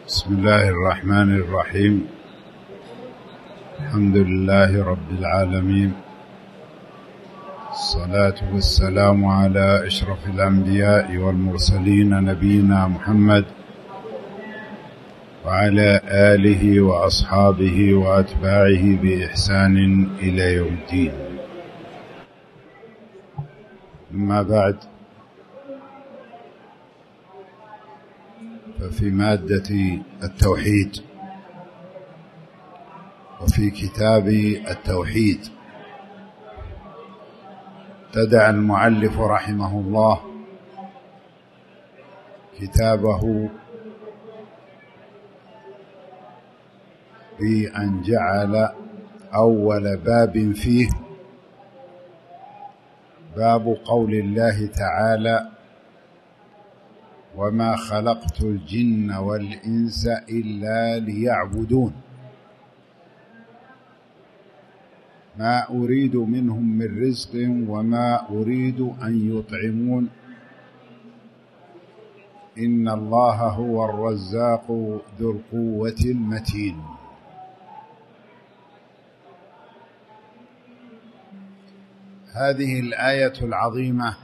بسم الله الرحمن الرحيم. الحمد لله رب العالمين، الصلاة والسلام على أشرف الأنبياء والمرسلين نبينا محمد وعلى آله وأصحابه وأتباعه بإحسان إلى يوم الدين. أما بعد، ففي مادة التوحيد وفي كتاب التوحيد ابتدأ المؤلف رحمه الله كتابه بأن جعل أول باب فيه باب قول الله تعالى: وما خلقت الجن والإنس إلا ليعبدون ما أريد منهم من رزق وما أريد أن يطعمون إن الله هو الرزاق ذو القوة المتين. هذه الآية العظيمة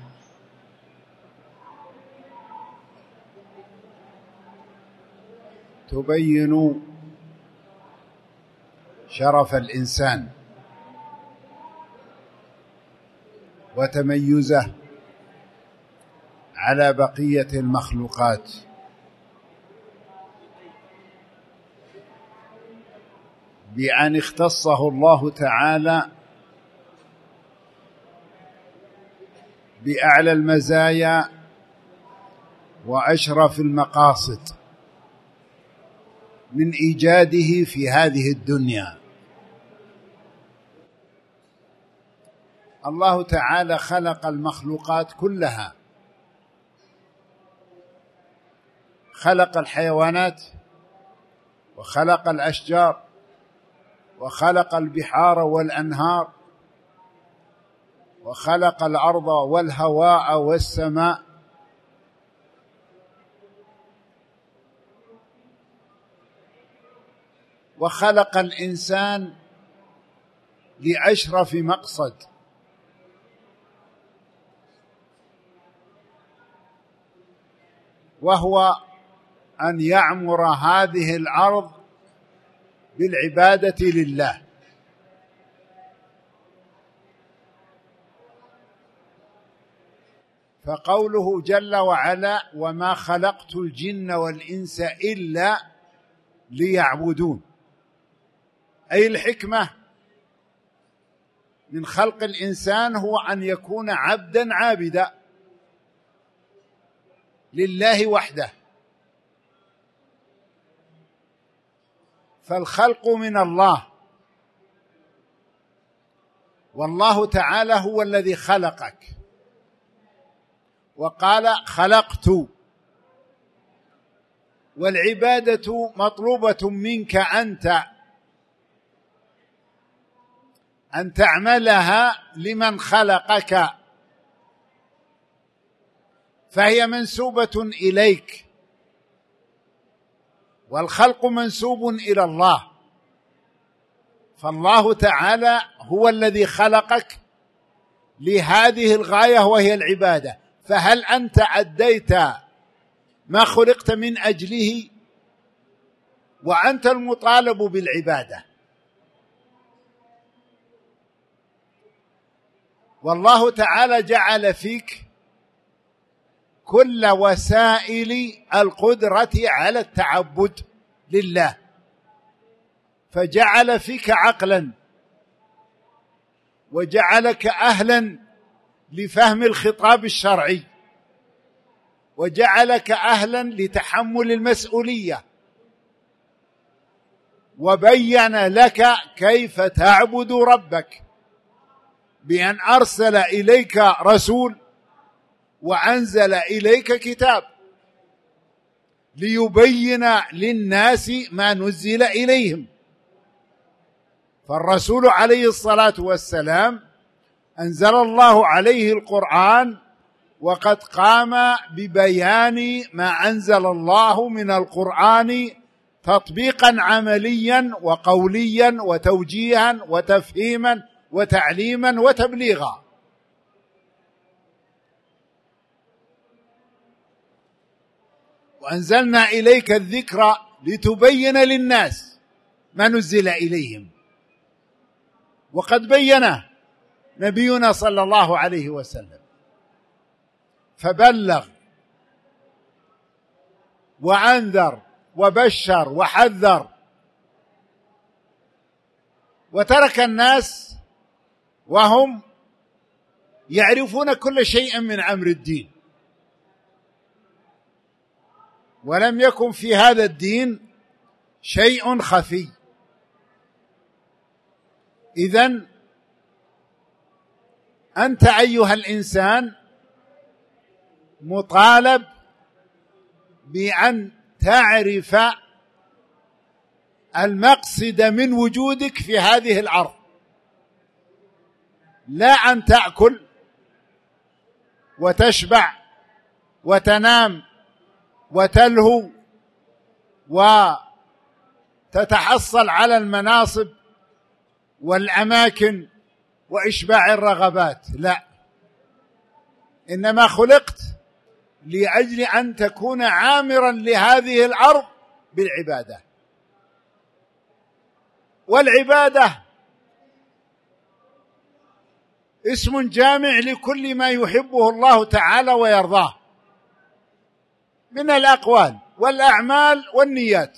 تبين شرف الإنسان وتميزه على بقية المخلوقات، بأن اختصه الله تعالى بأعلى المزايا وأشرف المقاصد من إيجاده في هذه الدنيا. الله تعالى خلق المخلوقات كلها، خلق الحيوانات وخلق الأشجار وخلق البحار والأنهار وخلق الأرض والهواء والسماء، وخلق الإنسان لأشرف مقصد، وهو أن يعمر هذه الأرض بالعبادة لله. فقوله جل وعلا: وما خلقت الجن والإنس إلا ليعبدون، أي الحكمة من خلق الإنسان هو أن يكون عبدا عابدا لله وحده. فالخلق من الله، والله تعالى هو الذي خلقك، وقال: خلقت. والعبادة مطلوبة منك أنت أن تعملها لمن خلقك، فهي منسوبة إليك، والخلق منسوب إلى الله. فالله تعالى هو الذي خلقك لهذه الغاية وهي العبادة، فهل أنت أديت ما خلقت من أجله؟ وأنت المطالب بالعبادة. والله تعالى جعل فيك كل وسائل القدرة على التعبد لله، فجعل فيك عقلا، وجعلك أهلا لفهم الخطاب الشرعي، وجعلك أهلا لتحمل المسؤولية، وبين لك كيف تعبد ربك بأن أرسل إليك رسول وأنزل إليك كتاب ليبين للناس ما نزل إليهم. فالرسول عليه الصلاة والسلام أنزل الله عليه القرآن وقد قام ببيان ما أنزل الله من القرآن تطبيقا عمليا وقوليا وتوجيها وتفهيما وتعليما وتبليغا. وأنزلنا إليك الذكر لتبين للناس ما نزل إليهم، وقد بينه نبينا صلى الله عليه وسلم، فبلغ وأنذر وبشر وحذر، وترك الناس وهم يعرفون كل شيء من أمر الدين، ولم يكن في هذا الدين شيء خفي. إذن أنت أيها الإنسان مطالب بأن تعرف المقصد من وجودك في هذه الأرض، لا أن تأكل وتشبع وتنام وتلهو وتتحصل على المناصب والأماكن وإشباع الرغبات، لا، إنما خلقت لأجل أن تكون عامرا لهذه الأرض بالعبادة. والعبادة اسم جامع لكل ما يحبه الله تعالى ويرضاه من الأقوال والأعمال والنيات،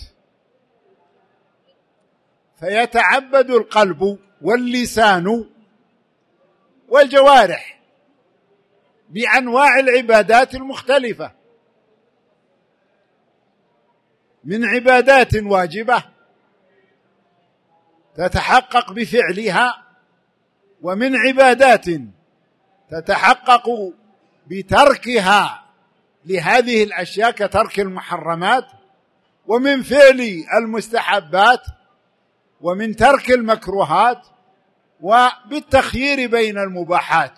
فيتعبد القلب واللسان والجوارح بأنواع العبادات المختلفة، من عبادات واجبة تتحقق بفعلها، ومن عبادات تتحقق بتركها لهذه الأشياء كترك المحرمات، ومن فعل المستحبات، ومن ترك المكروهات، وبالتخيير بين المباحات.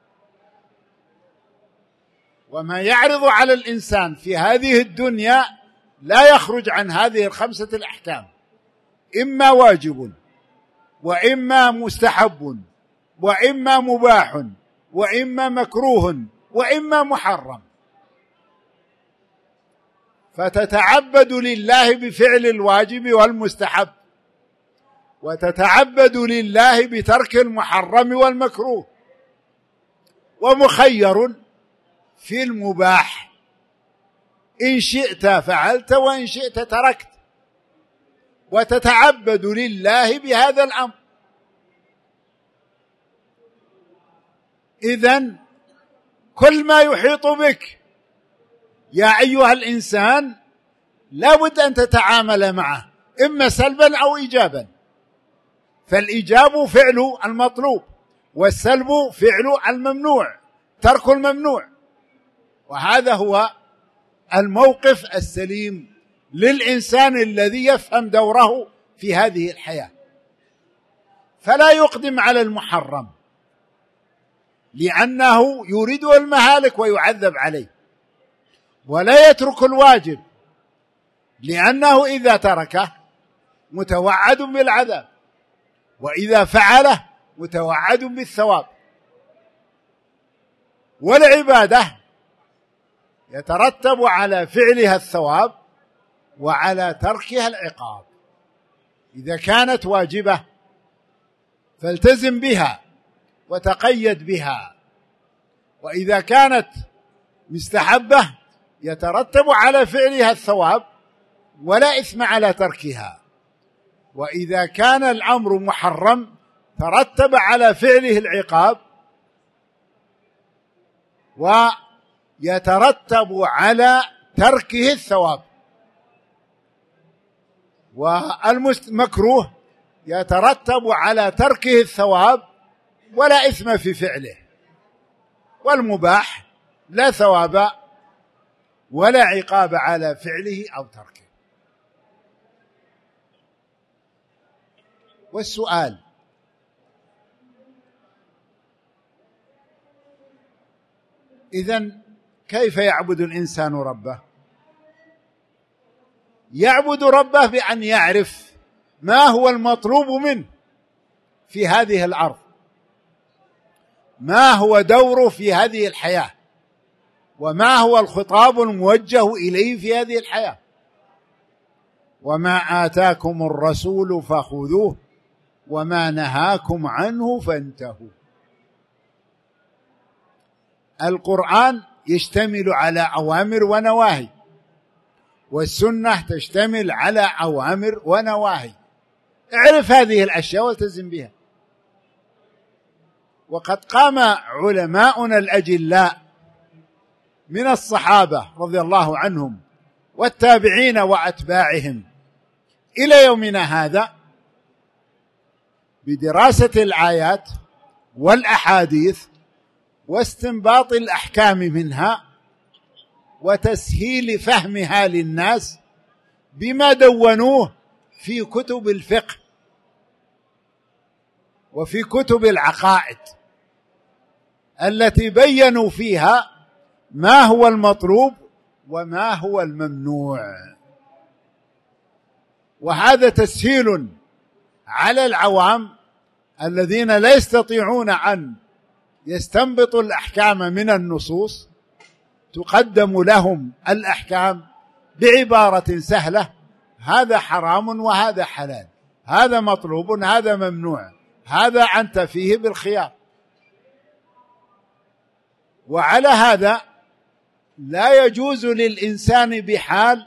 وما يعرض على الإنسان في هذه الدنيا لا يخرج عن هذه الخمسة الأحكام، إما واجب، وإما مستحب، وإما مباح، وإما مكروه، وإما محرم. فتتعبد لله بفعل الواجب والمستحب، وتتعبد لله بترك المحرم والمكروه، ومخير في المباح، إن شئت فعلت وإن شئت تركت، وتتعبد لله بهذا الأمر. إذن كل ما يحيط بك يا أيها الإنسان لا بد أن تتعامل معه، إما سلبا أو إيجابا، فالإيجاب فعل المطلوب، والسلب فعل الممنوع، ترك الممنوع. وهذا هو الموقف السليم للإنسان الذي يفهم دوره في هذه الحياة، فلا يقدم على المحرم لأنه يريد المهالك ويعذب عليه، ولا يترك الواجب لأنه إذا تركه متوعد بالعذاب، وإذا فعله متوعد بالثواب. والعبادة يترتب على فعلها الثواب وعلى تركها العقاب. إذا كانت واجبة فالتزم بها وتقيد بها، وإذا كانت مستحبة يترتب على فعلها الثواب ولا إثم على تركها، وإذا كان الأمر محرم ترتب على فعله العقاب ويترتب على تركه الثواب. والمكروه يترتب على تركه الثواب ولا إثم في فعله، والمباح لا ثواب ولا عقاب على فعله أو تركه. والسؤال: إذن كيف يعبد الإنسان ربه؟ يعبد ربه بأن يعرف ما هو المطلوب منه في هذه الأرض، ما هو دوره في هذه الحياة، وما هو الخطاب الموجه إليه في هذه الحياة. وما آتاكم الرسول فخذوه وما نهاكم عنه فانتهوا. القرآن يشتمل على أوامر ونواهي، والسنة تشتمل على أوامر ونواهي. اعرف هذه الأشياء والتزم بها. وقد قام علماؤنا الأجلاء من الصحابة رضي الله عنهم والتابعين وأتباعهم إلى يومنا هذا بدراسة الآيات والأحاديث واستنباط الأحكام منها وتسهيل فهمها للناس بما دونوه في كتب الفقه وفي كتب العقائد التي بينوا فيها ما هو المطلوب وما هو الممنوع. وهذا تسهيل على العوام الذين لا يستطيعون أن يستنبطوا الأحكام من النصوص. تقدم لهم الأحكام بعبارة سهلة: هذا حرام وهذا حلال، هذا مطلوب هذا ممنوع، هذا أنت فيه بالخيار. وعلى هذا لا يجوز للإنسان بحال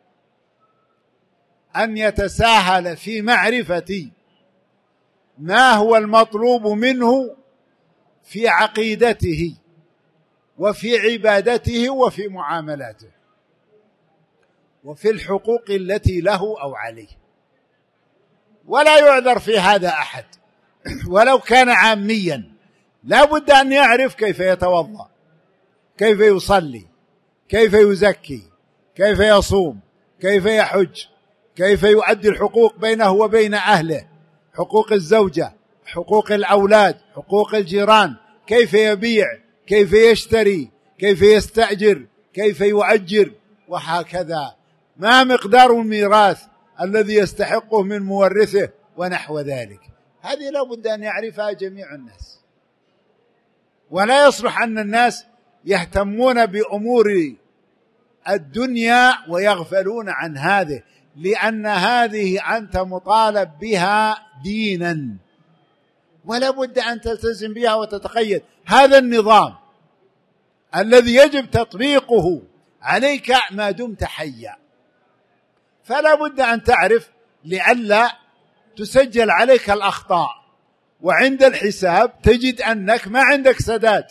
أن يتساهل في معرفة ما هو المطلوب منه في عقيدته وفي عبادته وفي معاملاته وفي الحقوق التي له أو عليه. ولا يعذر في هذا أحد ولو كان عاميا، لا بد أن يعرف كيف يتوضأ، كيف يصلي، كيف يزكي، كيف يصوم، كيف يحج، كيف يؤدي الحقوق بينه وبين أهله، حقوق الزوجة، حقوق الأولاد، حقوق الجيران، كيف يبيع، كيف يشتري، كيف يستأجر، كيف يؤجر، وهكذا. ما مقدار الميراث الذي يستحقه من مورثه ونحو ذلك. هذه لا بد أن يعرفها جميع الناس. ولا يصلح أن الناس يهتمون بأمور الدنيا ويغفلون عن هذه، لأن هذه أنت مطالب بها دينا ولا بد أن تلتزم بها وتتقيد. هذا النظام الذي يجب تطبيقه عليك ما دمت حيا، فلا بد أن تعرف لئلا تسجل عليك الأخطاء، وعند الحساب تجد أنك ما عندك سداد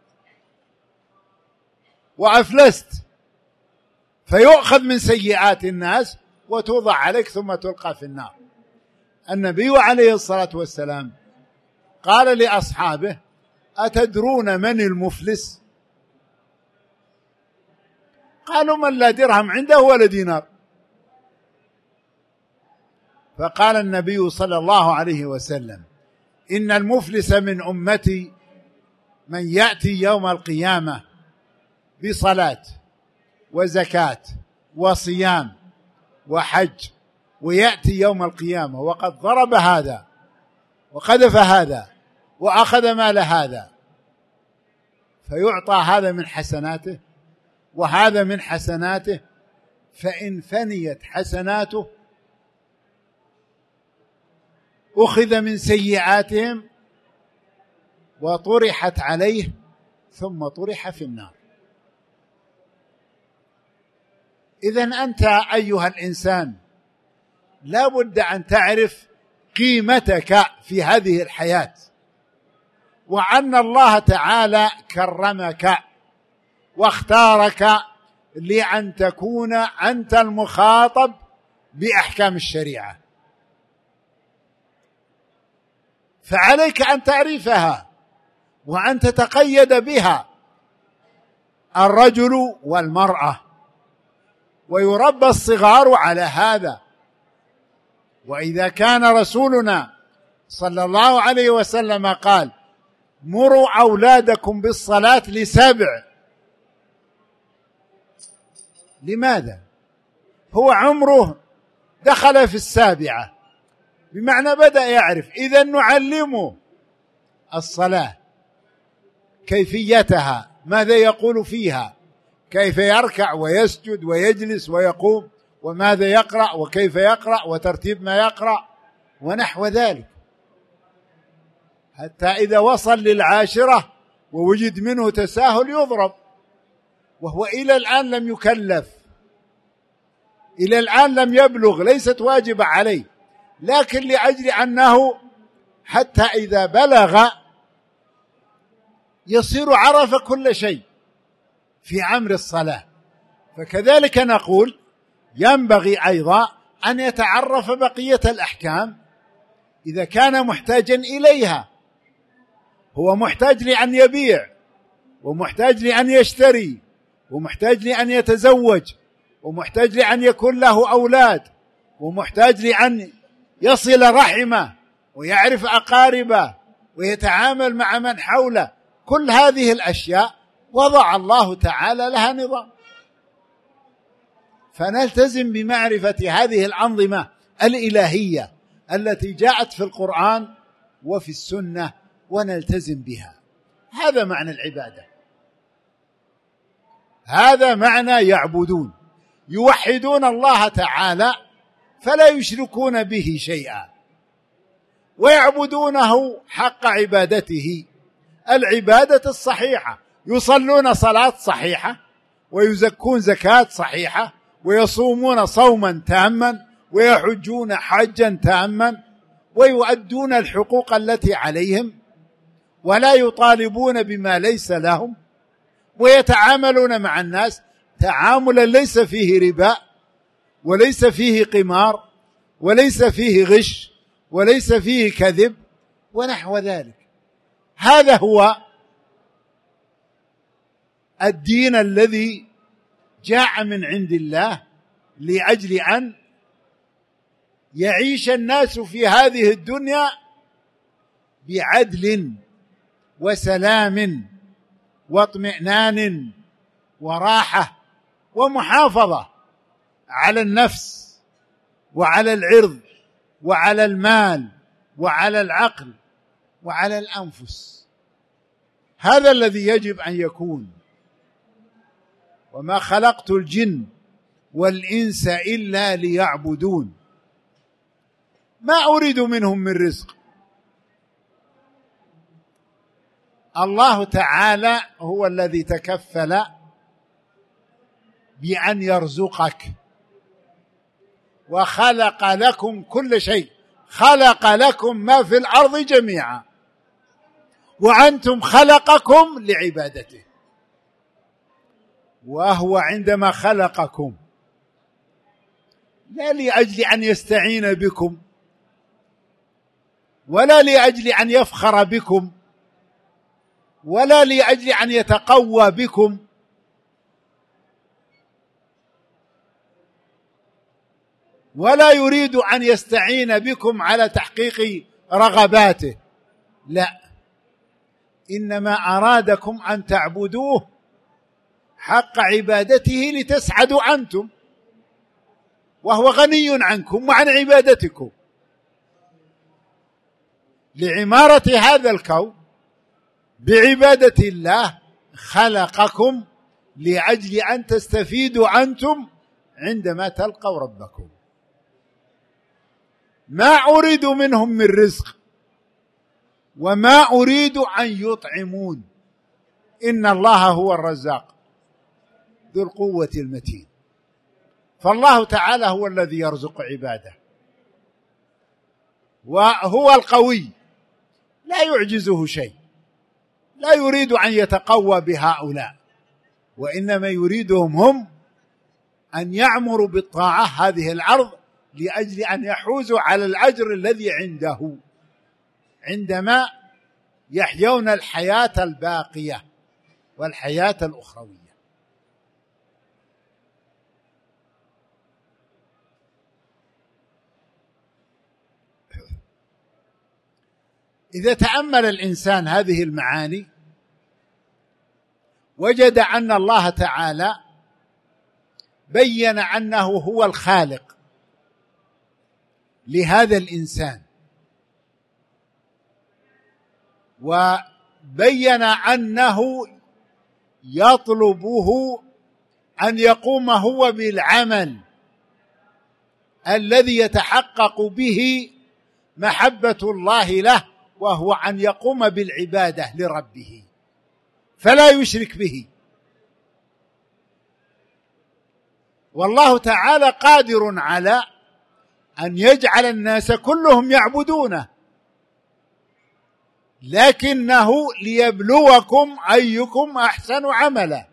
وأفلست، فيؤخذ من سيئات الناس وتوضع عليك ثم تلقى في النار. النبي عليه الصلاة والسلام قال لأصحابه: أتدرون من المفلس؟ قالوا: من لا درهم عنده ولا دينار. فقال النبي صلى الله عليه وسلم: إن المفلس من أمتي من يأتي يوم القيامة بصلاة وزكاة وصيام وحج، ويأتي يوم القيامة وقد ضرب هذا وقذف هذا وأخذ مال هذا، فيعطى هذا من حسناته وهذا من حسناته، فإن فنيت حسناته أخذ من سيئاتهم وطرحت عليه ثم طرح في النار. إذن أنت أيها الإنسان لا بد أن تعرف قيمتك في هذه الحياة، وأن الله تعالى كرمك واختارك لأن تكون أنت المخاطب بأحكام الشريعة، فعليك أن تعرفها وأن تتقيد بها. الرجل والمرأة، ويربى الصغار على هذا. وإذا كان رسولنا صلى الله عليه وسلم قال: مروا أولادكم بالصلاة ل7، لماذا؟ هو عمره دخل في 7، بمعنى بدأ يعرف. إذا نعلمه الصلاة، كيفيتها، ماذا يقول فيها، كيف يركع ويسجد ويجلس ويقوم، وماذا يقرأ وكيف يقرأ وترتيب ما يقرأ ونحو ذلك، حتى إذا وصل للعاشرة ووجد منه تساهل يضرب، وهو إلى الآن لم يكلف، إلى الآن لم يبلغ، ليست واجبة عليه، لكن لأجل أنه حتى إذا بلغ يصير عرف كل شيء في أمر الصلاة. فكذلك نقول ينبغي أيضا أن يتعرف بقية الأحكام إذا كان محتاجا إليها. هو محتاج لأن يبيع، ومحتاج لأن يشتري، ومحتاج لأن يتزوج، ومحتاج لأن يكون له أولاد، ومحتاج لأن يصل رحمه ويعرف أقاربه ويتعامل مع من حوله. كل هذه الأشياء وضع الله تعالى لها نظام، فنلتزم بمعرفة هذه الأنظمة الإلهية التي جاءت في القرآن وفي السنة ونلتزم بها. هذا معنى العبادة، هذا معنى يعبدون، يوحدون الله تعالى فلا يشركون به شيئا، ويعبدونه حق عبادته، العبادة الصحيحة، يصلون صلاة صحيحة، ويزكون زكاة صحيحة، ويصومون صوما تاما، ويحجون حجا تاما، ويؤدون الحقوق التي عليهم، ولا يطالبون بما ليس لهم، ويتعاملون مع الناس تعاملا ليس فيه ربا، وليس فيه قمار، وليس فيه غش، وليس فيه كذب ونحو ذلك. هذا هو الدين الذي جاء من عند الله لأجل أن يعيش الناس في هذه الدنيا بعدل وسلام واطمئنان وراحة ومحافظة على النفس وعلى العرض وعلى المال وعلى العقل وعلى الأنفس. هذا الذي يجب أن يكون. وما خلقت الجن والإنس إلا ليعبدون ما أريد منهم من رزق. الله تعالى هو الذي تكفل بأن يرزقك، وخلق لكم كل شيء، خلق لكم ما في الأرض جميعا، وأنتم خلقكم لعبادته. وهو عندما خلقكم لا لأجل أن يستعين بكم، ولا لأجل أن يفخر بكم، ولا لأجل أن يتقوى بكم، ولا يريد أن يستعين بكم على تحقيق رغباته، لا، إنما أرادكم أن تعبدوه حق عبادته لتسعدوا أنتم، وهو غني عنكم وعن عبادتكم. لعمارة هذا الكون بعبادة الله خلقكم لأجل أن تستفيدوا أنتم عندما تلقوا ربكم. ما أريد منهم من رزق وما أريد أن يطعمون، إن الله هو الرزاق ذو القوة المتين. فالله تعالى هو الذي يرزق عباده، وهو القوي لا يعجزه شيء، لا يريد أن يتقوى بهؤلاء، وإنما يريدهم هم أن يعمروا بالطاعة هذه الأرض لأجل أن يحوزوا على الأجر الذي عنده عندما يحيون الحياة الباقية والحياة الأخروية. إذا تأمل الإنسان هذه المعاني وجد أن الله تعالى بين أنه هو الخالق لهذا الإنسان، وبين أنه يطلبه أن يقوم هو بالعمل الذي يتحقق به محبة الله له، وهو أن يقوم بالعبادة لربه فلا يشرك به. والله تعالى قادر على أن يجعل الناس كلهم يعبدونه، لكنه ليبلوكم أيكم أحسن عملا،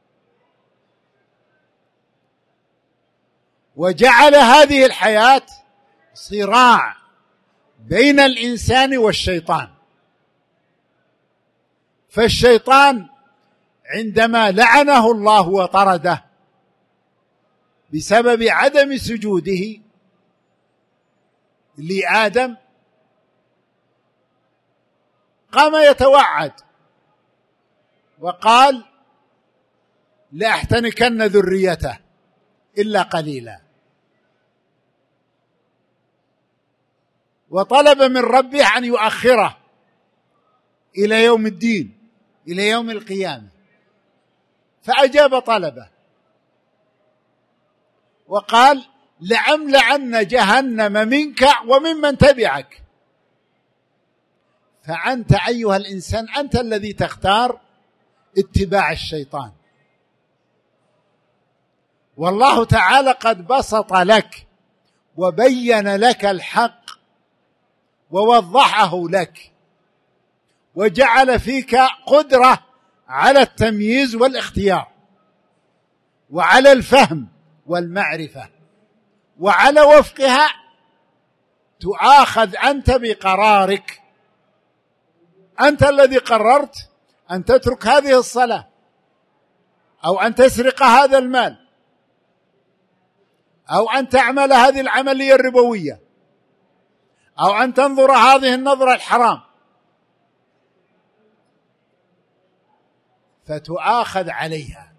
وجعل هذه الحياة صراع بين الإنسان والشيطان. فالشيطان عندما لعنه الله وطرده بسبب عدم سجوده لآدم، قام يتوعد وقال: لأحتنكن ذريته إلا قليلا، وطلب من ربه أن يؤخره إلى يوم الدين، إلى يوم القيامة، فأجاب طلبه وقال: لأملأن جهنم منك وممن تبعك. فأنت أيها الإنسان أنت الذي تختار اتباع الشيطان، والله تعالى قد بسط لك وبين لك الحق ووضحه لك، وجعل فيك قدرة على التمييز والاختيار، وعلى الفهم والمعرفة، وعلى وفقها تؤاخذ أنت بقرارك. أنت الذي قررت أن تترك هذه الصلاة، أو أن تسرق هذا المال، أو أن تعمل هذه العملية الربوية، أو أن تنظر هذه النظرة الحرام، فتؤاخذ عليها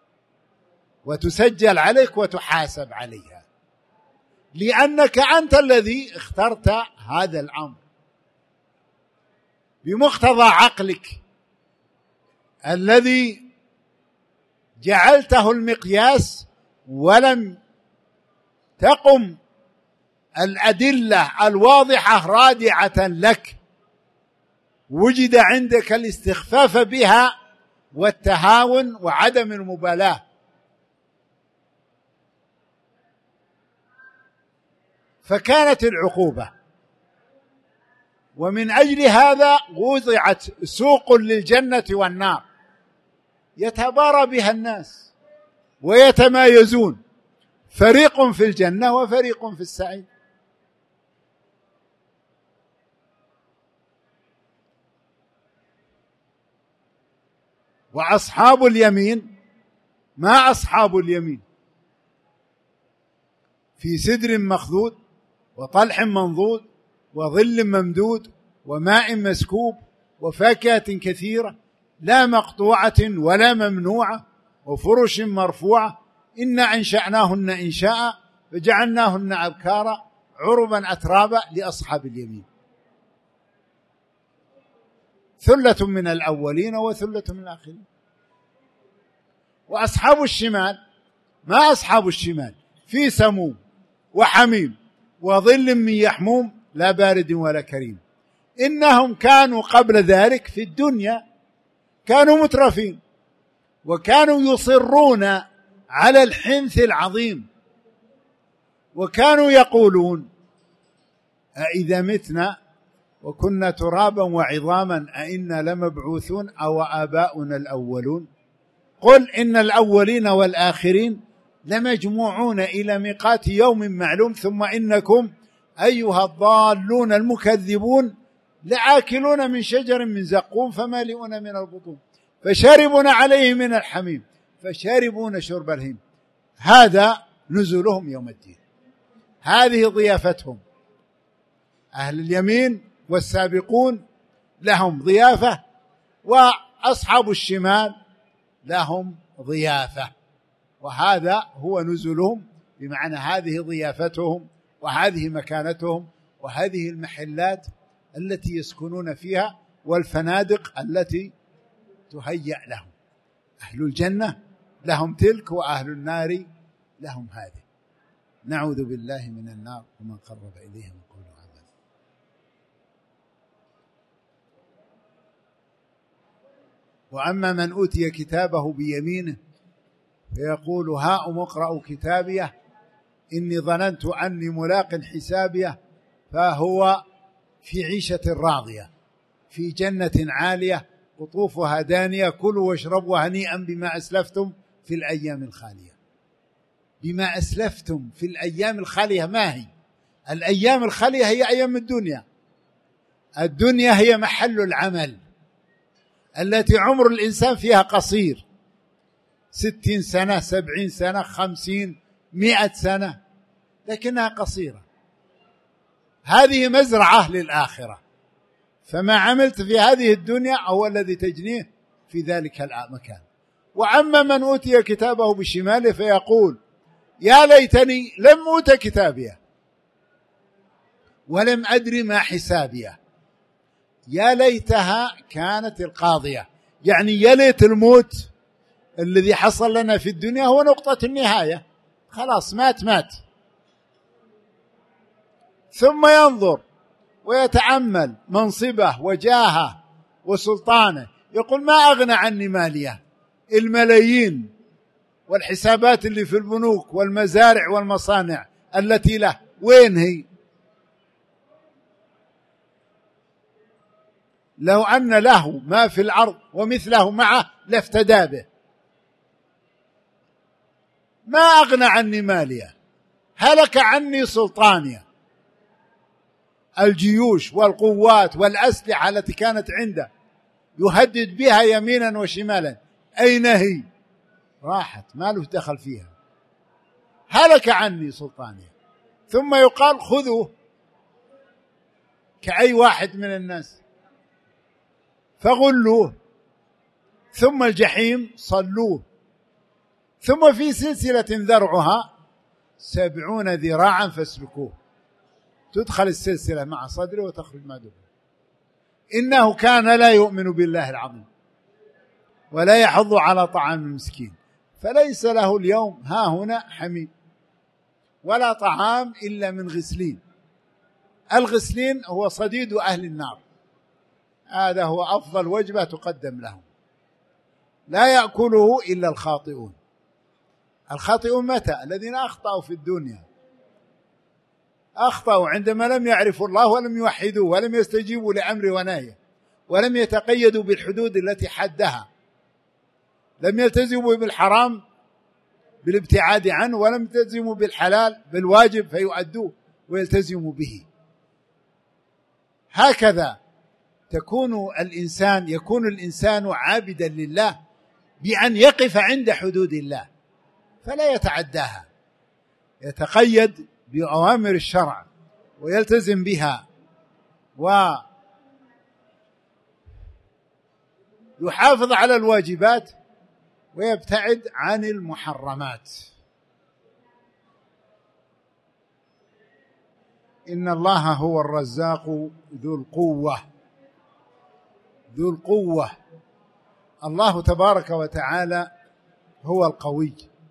وتسجل عليك وتحاسب عليها، لأنك أنت الذي اخترت هذا الأمر بمقتضى عقلك الذي جعلته المقياس، ولم تقم الأدلة الواضحة رادعة لك، وجد عندك الاستخفاف بها والتهاون وعدم المبالاة. فكانت العقوبة، ومن أجل هذا وضعت سوق للجنة والنار يتبارى بها الناس ويتمايزون، فريق في الجنة وفريق في السعير. وأصحاب اليمين ما أصحاب اليمين؟ في سدر مخضود وطلح منضود وظل ممدود وماء مسكوب وفاكهة كثيرة لا مقطوعة ولا ممنوعة وفرش مرفوعة إنا أنشأناهن إنشاء فجعلناهن أبكارا عربا أترابا لأصحاب اليمين. ثلة من الأولين وثلة من الآخرين. وأصحاب الشمال ما أصحاب الشمال؟ في سموم وحميم وظل من يحموم لا بارد ولا كريم. إنهم كانوا قبل ذلك في الدنيا كانوا مترفين، وكانوا يصرون على الحنث العظيم، وكانوا يقولون: أإذا متنا وكنا ترابا وعظاما أإنا لمبعوثون أو آباؤنا الأولون. قل إن الأولين والآخرين لمجموعون إلى ميقات يوم معلوم ثم إنكم أيها الضالون المكذبون لآكلون من شجر من زقوم فمالئون من البطون فشاربون عليه من الحميم فشاربون شرب الهيم. هذا نزلهم يوم الدين، هذه ضيافتهم. أهل اليمين والسابقون لهم ضيافة، وأصحاب الشمال لهم ضيافة. وهذا هو نزلهم، بمعنى هذه ضيافتهم وهذه مكانتهم وهذه المحلات التي يسكنون فيها والفنادق التي تهيأ لهم. أهل الجنة لهم تلك وأهل النار لهم هذه. نعوذ بالله من النار ومن قرب إليها من قول وعمل. وأما من أوتي كتابه بيمينه فيقول هاؤم اقرءوا كتابيه إني ظننت أني ملاق حسابيه فهو في عيشة راضية في جنة عالية قطوفها دانية كلوا واشربوا هنيئا بما أسلفتم في الأيام الخالية. بما أسلفتم في الأيام الخالية، ما هي الأيام الخالية؟ هي أيام الدنيا. الدنيا هي محل العمل التي عمر الإنسان فيها قصير، 60 سنة 70 سنة 50 100 سنة، لكنها قصيرة. هذه مزرعة للآخرة، فما عملت في هذه الدنيا هو الذي تجنيه في ذلك المكان. وأما من أوتي كتابه بشماله فيقول يا ليتني لم أوت كتابيه ولم أدري ما حسابيه. يا ليتها كانت القاضية، يعني يا ليت الموت الذي حصل لنا في الدنيا هو نقطة النهاية، خلاص مات. ثم ينظر ويتأمل منصبه وجاهه وسلطانه، يقول ما أغنى عني ماليه، الملايين والحسابات اللي في البنوك والمزارع والمصانع التي له وين هي؟ لو أن له ما في الأرض ومثله معه لافتدى به. ما أغنى عني ماليه، هلك عني سلطانيه. الجيوش والقوات والأسلحة التي كانت عنده يهدد بها يمينا وشمالا أين هي؟ راحت، ما له دخل فيها. هلك عني سلطانيه. ثم يقال خذوه كأي واحد من الناس فغلوه، ثم الجحيم صلوه، ثم في سلسلة ذرعها 70 ذراعا فاسلكوه. تدخل السلسلة مع صدره وتخرج مع دبره. إنه كان لا يؤمن بالله العظيم ولا يحض على طعام المسكين فليس له اليوم هاهنا حميم ولا طعام إلا من غسلين. الغسلين هو صديد أهل النار، هذا هو أفضل وجبة تقدم لهم، لا يأكله إلا الخاطئون. الخاطئون متى؟ الذين أخطأوا في الدنيا، أخطأوا عندما لم يعرفوا الله ولم يوحدوه ولم يستجيبوا لأمر ونهيه ولم يتقيدوا بالحدود التي حدها، لم يلتزموا بالحرام بالابتعاد عنه ولم يلتزموا بالحلال بالواجب فيؤدوه ويلتزموا به. هكذا يكون الإنسان عابدا لله بأن يقف عند حدود الله فلا يتعداها، يتقيد بأوامر الشرع ويلتزم بها ويحافظ على الواجبات ويبتعد عن المحرمات. إن الله هو الرزاق ذو القوة. الله تبارك وتعالى هو القوي.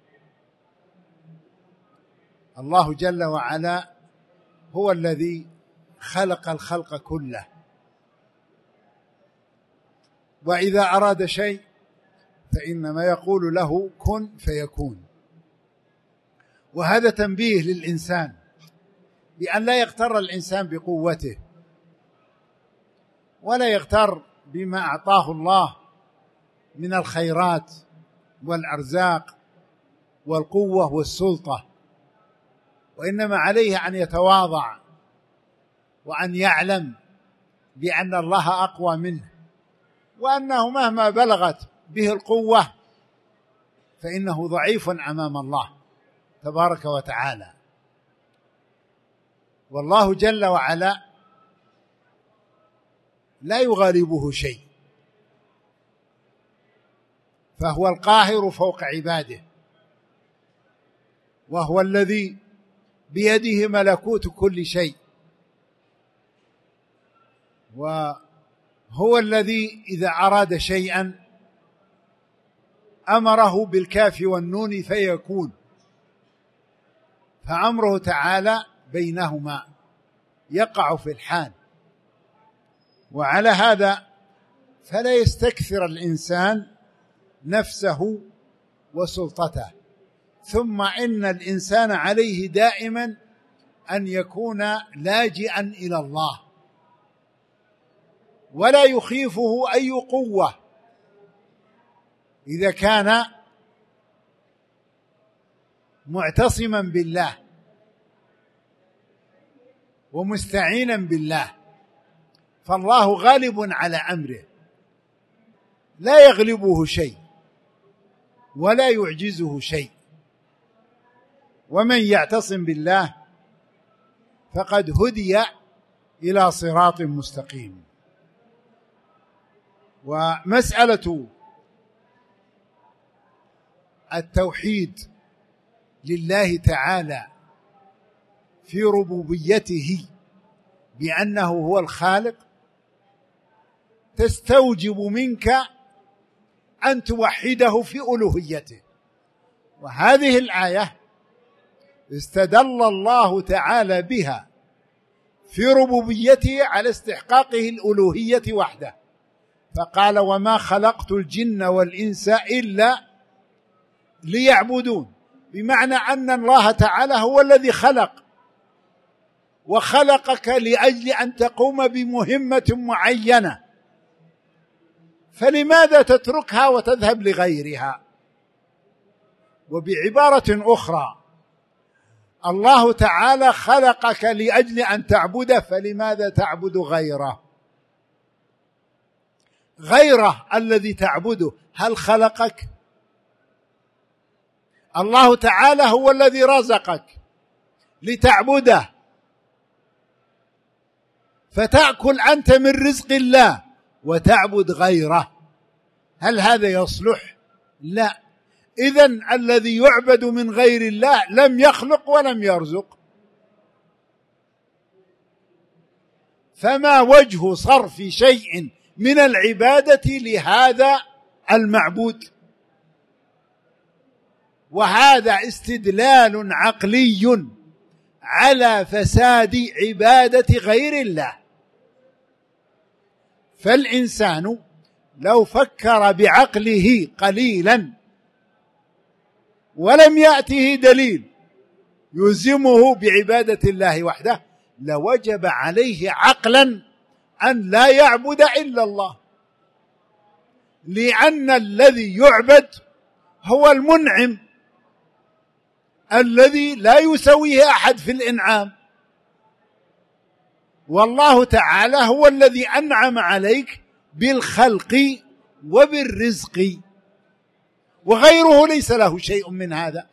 الله جل وعلا هو الذي خلق الخلق كله، وإذا أراد شيء فإنما يقول له كن فيكون. وهذا تنبيه للإنسان بأن لا يغتر الإنسان بقوته ولا يغتر بما أعطاه الله من الخيرات والأرزاق والقوة والسلطة، وإنما عليه أن يتواضع وأن يعلم بأن الله أقوى منه، وأنه مهما بلغت به القوة فإنه ضعيف أمام الله تبارك وتعالى. والله جل وعلا لا يغالبه شيء، فهو القاهر فوق عباده وهو الذي بيده ملكوت كل شيء، وهو الذي إذا أراد شيئا أمره بالكاف والنون فيكون، فأمره تعالى بينهما يقع في الحال. وعلى هذا فلا يستكثر الإنسان نفسه وسلطته، ثم إن الإنسان عليه دائما أن يكون لاجئا إلى الله، ولا يخيفه أي قوة إذا كان معتصما بالله ومستعينا بالله، فالله غالب على أمره، لا يغلبه شيء ولا يعجزه شيء. ومن يعتصم بالله فقد هدي إلى صراط مستقيم. ومسألة التوحيد لله تعالى في ربوبيته بأنه هو الخالق تستوجب منك أن توحده في ألوهيته. وهذه الآية استدل الله تعالى بها في ربوبيته على استحقاقه الألوهية وحده، فقال: وما خلقت الجن والإنس إلا ليعبدون، بمعنى أن الله تعالى هو الذي خلق، وخلقك لأجل أن تقوم بمهمة معينة، فلماذا تتركها وتذهب لغيرها؟ وبعبارة أخرى، الله تعالى خلقك لأجل أن تعبده، فلماذا تعبد غيره؟ غيره الذي تعبده هل خلقك؟ الله تعالى هو الذي رزقك لتعبده، فتأكل أنت من رزق الله وتعبد غيره، هل هذا يصلح؟ لا. إذن الذي يعبد من غير الله لم يخلق ولم يرزق، فما وجه صرف شيء من العبادة لهذا المعبود؟ وهذا استدلال عقلي على فساد عبادة غير الله. فالإنسان لو فكر بعقله قليلا ولم يأته دليل يلزمه بعبادة الله وحده لوجب عليه عقلا أن لا يعبد إلا الله، لأن الذي يعبد هو المنعم الذي لا يسويه أحد في الإنعام، والله تعالى هو الذي أنعم عليك بالخلق وبالرزق، وغيره ليس له شيء من هذا.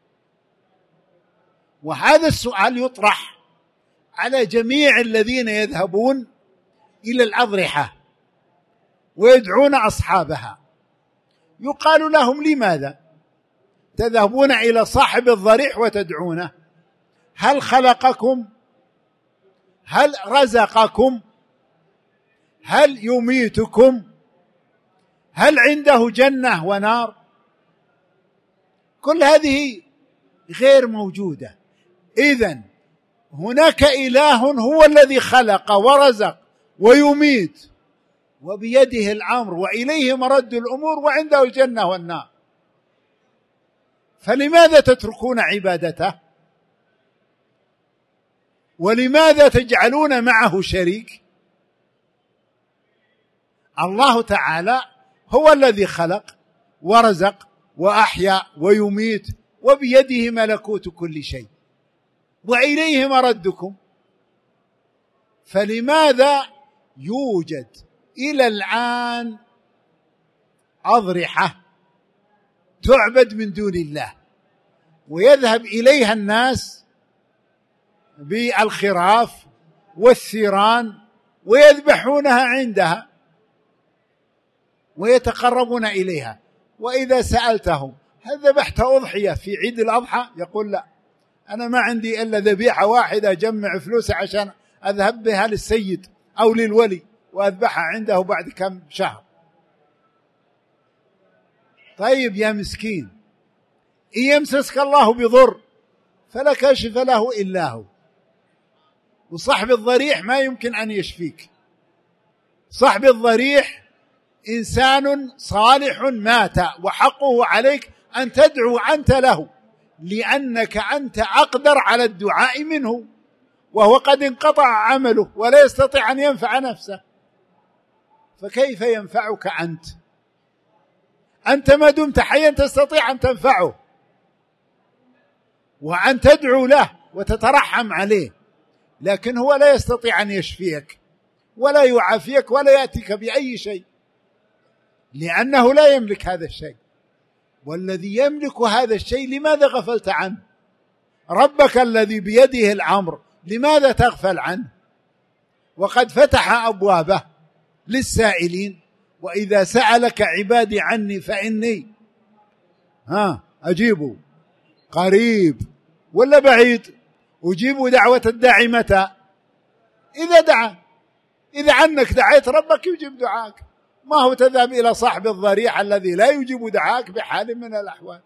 وهذا السؤال يطرح على جميع الذين يذهبون إلى الأضرحة ويدعون أصحابها، يقال لهم: لماذا تذهبون إلى صاحب الضريح وتدعونه؟ هل خلقكم؟ هل رزقكم؟ هل يميتكم؟ هل عنده جنة ونار؟ كل هذه غير موجودة. إذن هناك إله هو الذي خلق ورزق ويميت وبيده الأمر وإليه مرد الأمور وعنده الجنة والنار، فلماذا تتركون عبادته؟ ولماذا تجعلون معه شريك؟ الله تعالى هو الذي خلق ورزق وأحيا ويميت وبيده ملكوت كل شيء وإليه مردكم، فلماذا يوجد إلى الآن أضرحة تعبد من دون الله ويذهب إليها الناس بالخراف والثيران ويذبحونها عندها ويتقربون إليها؟ وإذا سألتهم هل ذبحت أضحية في عيد الأضحى؟ يقول لا، أنا ما عندي إلا ذبيحة واحدة أجمع فلوس عشان أذهب بها للسيد أو للولي وأذبحها عنده بعد كم شهر. طيب يا مسكين، إن يمسسك الله بضر فلا كاشف له إلا هو، وصاحب الضريح ما يمكن أن يشفيك. صاحب الضريح إنسان صالح مات وحقه عليك أن تدعو أنت له، لأنك أنت أقدر على الدعاء منه، وهو قد انقطع عمله ولا يستطيع أن ينفع نفسه، فكيف ينفعك أنت؟ أنت ما دمت حيا تستطيع أن تنفعه وأن تدعو له وتترحم عليه، لكن هو لا يستطيع أن يشفيك ولا يعافيك ولا يأتيك بأي شيء، لأنه لا يملك هذا الشيء. والذي يملك هذا الشيء لماذا غفلت عنه؟ ربك الذي بيده الأمر لماذا تغفل عنه؟ وقد فتح أبوابه للسائلين، وإذا سألك عبادي عني فإني أجيب قريب ولا بعيد، أجيب دعوة الداعي متى؟ إذا دعا. إذا عنك دعيت ربك يجيب دعاك، ما هو تذهب إلى صاحب الضريح الذي لا يجيب دعاك بحال من الأحوال.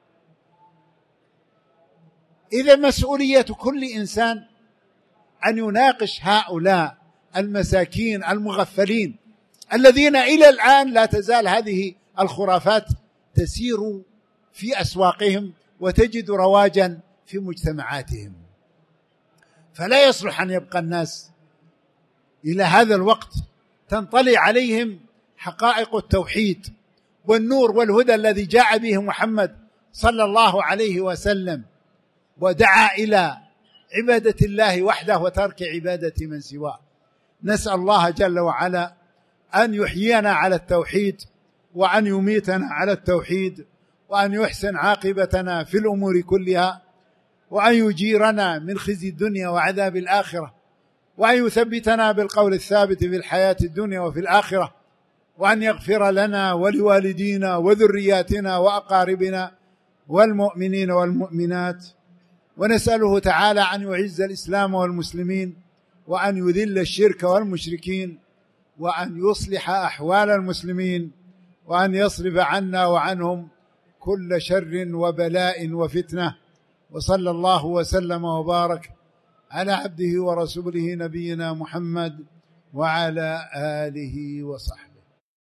إذا مسؤولية كل إنسان أن يناقش هؤلاء المساكين المغفلين الذين إلى الآن لا تزال هذه الخرافات تسير في أسواقهم وتجد رواجا في مجتمعاتهم. فلا يصلح أن يبقى الناس إلى هذا الوقت تنطلي عليهم حقائق التوحيد والنور والهدى الذي جاء به محمد صلى الله عليه وسلم، ودعا إلى عبادة الله وحده وترك عبادة من سواه. نسأل الله جل وعلا أن يحيينا على التوحيد، وأن يميتنا على التوحيد، وأن يحسن عاقبتنا في الأمور كلها، وأن يجيرنا من خزي الدنيا وعذاب الآخرة، وأن يثبتنا بالقول الثابت في الحياة الدنيا وفي الآخرة، وأن يغفر لنا ولوالدينا وذرياتنا وأقاربنا والمؤمنين والمؤمنات. ونسأله تعالى أن يعز الإسلام والمسلمين، وأن يذل الشرك والمشركين، وأن يصلح أحوال المسلمين، وأن يصرف عنا وعنهم كل شر وبلاء وفتنة. وصلى الله وسلم وبارك على عبده ورسوله نبينا محمد وعلى آله وصحبه.